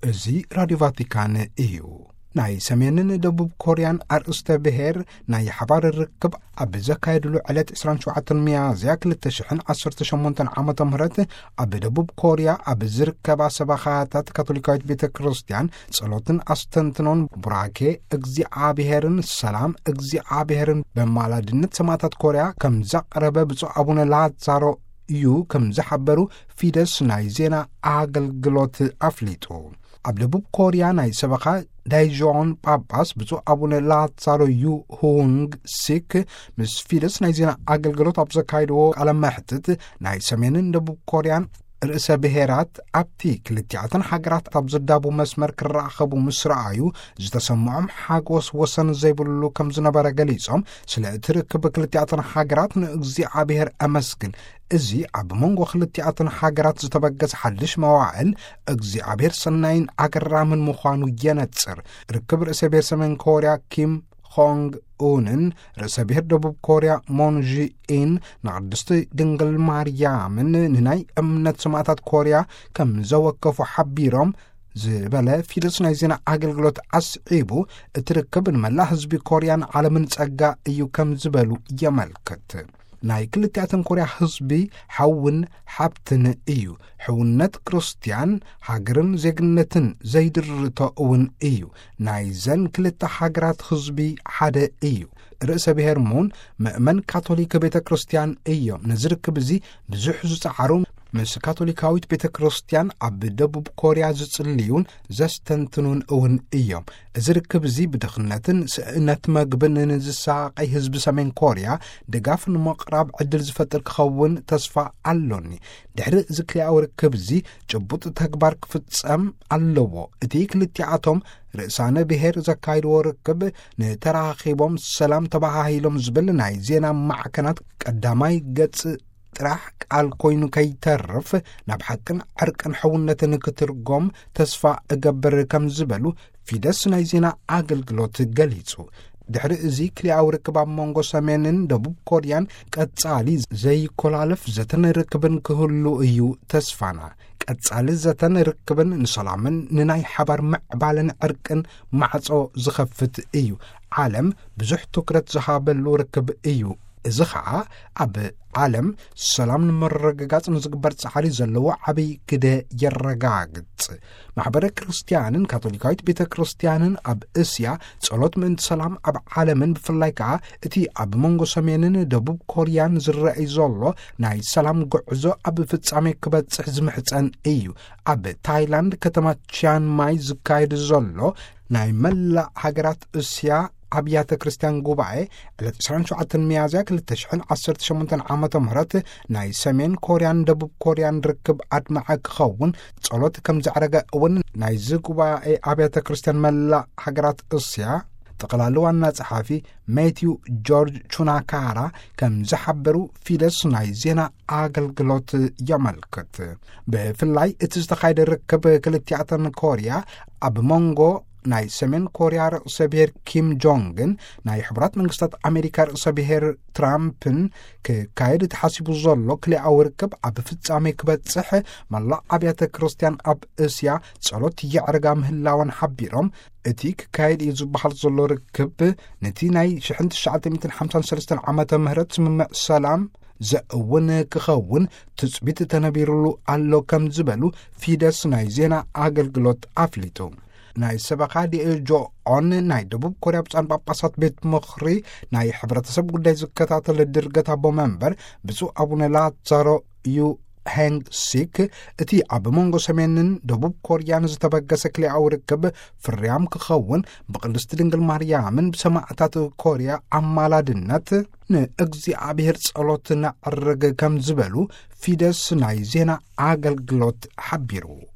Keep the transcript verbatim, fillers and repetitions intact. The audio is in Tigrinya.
እዚ ራዲዮ ቫቲካን እዩ ናይ ሰሜንን ደቡብ ኮርያን አርእስተ ብሔር ናይ ሓባር ርክብ ኣብ ዘካየድሉ ዕለት عشرين وسبعة ሚያዝያ ሁለት ሺህ ዓሰርተ ሸሞንተ ዓመተ ምህረት ኣብ ደቡብ ኮርያ ኣብ ዝርከባ ሰባኻታት ካቶሊካዊት ቤተ ክርስቲያን ጸሎትን አስተንትኖን ቡራኬ እግዚአብሔርን ሰላም እግዚአብሔርን በማላድነት ሰማዕታት ኮርያ ከም ዘቅረበ ብፁዕ አቡነ ላዛሮ እዩ ከም ዝሓበሩ ፊደስ ናይ ዜና አገልግሎት አፍሊጡ ኣብ ደቡብ ኮርያ ናይ ሰበኻ ዳይጆን ጳጳስ ብፁዕ አቡነ ላዛሮ ዩ ሁንግ ሲክ ምስ ፊደስ ናይ ዜና አገልግሎት ኣብ ዘካይድዎ ቃለ መሕትት ናይ ሰሜንን ደቡብ ኮርያን ርእሰ ብሔራት ኣብቲ ክልቲኣተን ሃገራት ኣብ ዝዳቡ መስመር ክራኸቡ ምስ ረኣዩ ዝተሰምዖም ሓጎስ ወሰን ዘይብሉ ከም ዝነበረ ገሊጾም ስለ እቲ ርክብ ክልቲኣተን ሃገራት ንእግዚአብሔር ኣመስግን እዚ ኣብ መንጎ ክልቲኣተን ሃገራት ዝተበገሰ ሓድሽ መዋዕል እግዚአብሔር ሰናይን ኣገራምን ምዃኑ የነጽር ርክብ ርእሰ ብሔር ሰሜን ኮርያ ኪም ሆንግ ኡንን ርእሰ ብሔር ደቡብ ኮርያ ሞን ጂኢን ንቅድስቲ ድንግል ማርያምን ንናይ እምነት ሰማዕታት ኮርያ ከም ዘወከፉ ሓቢሮም ዝበለ ፊደስ ናይ ዜና አገልግሎት አስዒቡ እቲ ርክብ ንመላእ ህዝቢ ኮርያን ዓለምን ጸጋ እዩ ከም ዝበሉ የመልክት ናይ ክልቲኣተን ኮርያ ህዝቢ ሓውን ሓብትን እዩ ሕውነት ክርስቲያን ሃገርን ዜግነትን ዘይድርቶ እውን እዩ ናይ ዘን ክልተ ሃገራት ህዝቢ ሓደ እዩ ርእሰ ብሔር ሙን ምእመን ካቶሊክ ቤተ ክርስቲያን እዮም ንዝርክብ እዚ ብዙሕ ዝፀዓሩ ምስ ካቶሊካዊት ቤተ ክርስቲያን ኣብ ደቡብ ኮርያ ዝጽልዩን ዘስተንትኑን እውን እዮም እዚ ርክብ እዚ ብድኽነትን ስእነት መግብን ንዝሳቀይ ህዝቢ ሰሜን ኮርያ ድጋፍ ንምቕራብ ዕድል ዝፈጥር ክኸውን ተስፋ ኣሎኒ ድሕሪ እዚ ክልያዊ ርክብ እዚ ጭቡጥ ተግባር ክፍጸም ኣለዎ እቲ ክልቲኣቶም ርእሳነ ብሔር ዘካይድዎ ርክብ ንተራኺቦም ሰላም ተባሂሎም ዝብል ናይ ዜና ማዕከናት ቀዳማይ ገጽ ጥራሕ ቃል ኮይኑ ከይተርፍ ናብ ሓቅን ዕርቅን ሕውነትን ክትርጎም ተስፋ እገብር ከም ዝበሉ ፊደስ ናይ ዜና አገልግሎት ገሊጹ ድሕሪ እዚ ክልያዊ ርክብ ኣብ መንጎ ሰሜንን ደቡብ ኮርያን ቀጻሊ ዘይኮላለፍ ዘተን ርክብን ክህሉ እዩ ተስፋና ቀጻሊ ዘተን ርክብን ንሰላምን ንናይ ሓባር ምዕባልን ዕርቅን ማዕጾ ዝኸፍት እዩ ዓለም ብዙሕ ትኩረት ዝሃበሉ ርክብ እዩ እዚ ኸዓ ኣብ ዓለም ሰላም ንምርግጋጽ ንዝግበር ጻዕሪ ዘለዎ ዓብይ ግደ የረጋግጽ ማሕበረ ክርስቲያንን ካቶሊካዊት ቤተ ክርስቲያንን ኣብ እስያ ጸሎት ምእንቲ ሰላም ኣብ ዓለምን ብፍላይ ከዓ እቲ ኣብ መንጎ ሰሜንን ደቡብ ኮርያን ዝረአይ ዘሎ ናይ ሰላም ጉዕዞ ኣብ ፍጻሜ ክበጽሕ ዝምሕፀን እዩ ኣብ ታይላንድ ከተማ ቺያን ማይ ዝካየድ ዘሎ ናይ መላእ ሃገራት እስያ ኣብያተ ክርስቲያን ጉባኤ ዕለት عشرين وسبعة ሚያዝያ ሁለት ሺህ ዓሰርተ ሸሞንተ ዓመተ ምህረት ናይ ሰሜን ኮርያን ደቡብ ኮርያን ርክብ ኣድማዕ ክኸውን ጸሎት ከም ዘዕረገ እውን ናይ ጉባኤ ኣብያተ ክርስቲያን መላእ ሃገራት እስያ ጠቅላላ ዋና ጸሓፊ ማቲው ጆርጅ ቹናካራ ከም ዝሓበሩ ፊደስ ናይ ዜና አገልግሎት የመልክት ብፍላይ እቲ ዝተኻየደ ርክብ ክልቲኣተን ኮርያ ኣብ መንጎ ናይ ሰሜን ኮርያ ርእሰ ብሔር ኪም ጆንግን ናይ ሕቡራት መንግስታት ኣሜሪካ ርእሰ ብሔር ትራምፕን ክካየድ ተሓሲቡ ዘሎ ክልያዊ ርክብ ኣብ ፍጻሜ ክበጽሕ መላእ ኣብያተ ክርስቲያን ኣብ እስያ ጸሎት የዕርጋ ምህላወን ሓቢሮም እቲ ክካየድ እዩ ዝበሃል ዘሎ ርክብ ነቲ ናይ ألف وتسعمائة وخمسة وخمسين ዓመተ ምህረት ስምምዕ ሰላም ዘእውን ክኸውን ትጽቢት ተነቢሩሉ ኣሎ ከም ዝበሉ ፊደስ ናይ ዜና አገልግሎት አፍሊጡ ናይ ሰበኻ ዲኤጆ ኦን ናይ ደቡብ ኮርያ ብጻን ጳጳሳት ቤት ምኽሪ ናይ ሕብረተሰብ ጉዳይ ዝከታተል ድርገት ኣቦ መንበር ብፁዕ አቡነ ላዛሮ ዩ ሃንግ ሲክ እቲ ኣብ መንጎ ሰሜንን ደቡብ ኮርያን ዝተበገሰ ክልያዊ ርክብ ፍርያም ክኸውን ብቅድስቲ ድንግል ማርያምን ብሰማዕታት ኮርያ ኣማላድነት ንእግዚአብሔር ጸሎት ነዕርግ ከም ዝበሉ ፊደስ ናይ ዜና አገልግሎት ሓቢሩ